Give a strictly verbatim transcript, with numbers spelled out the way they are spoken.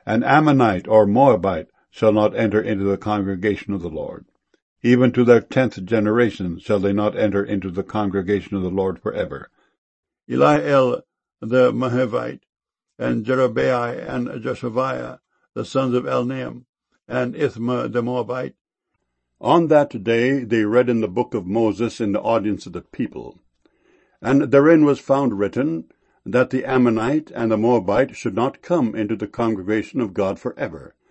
An Ammonite or Moabite shall not enter into the congregation of the Lord. Even to their tenth generation shall they not enter into the congregation of the Lord forever. Eliel the Mahevite, and Jerubbaal and Joshaviah, the sons of Elnaam, and Ithma the Moabite. On that day they read in the book of Moses in the audience of the people. And therein was found written, that the Ammonite and the Moabite should not come into the congregation of God forever,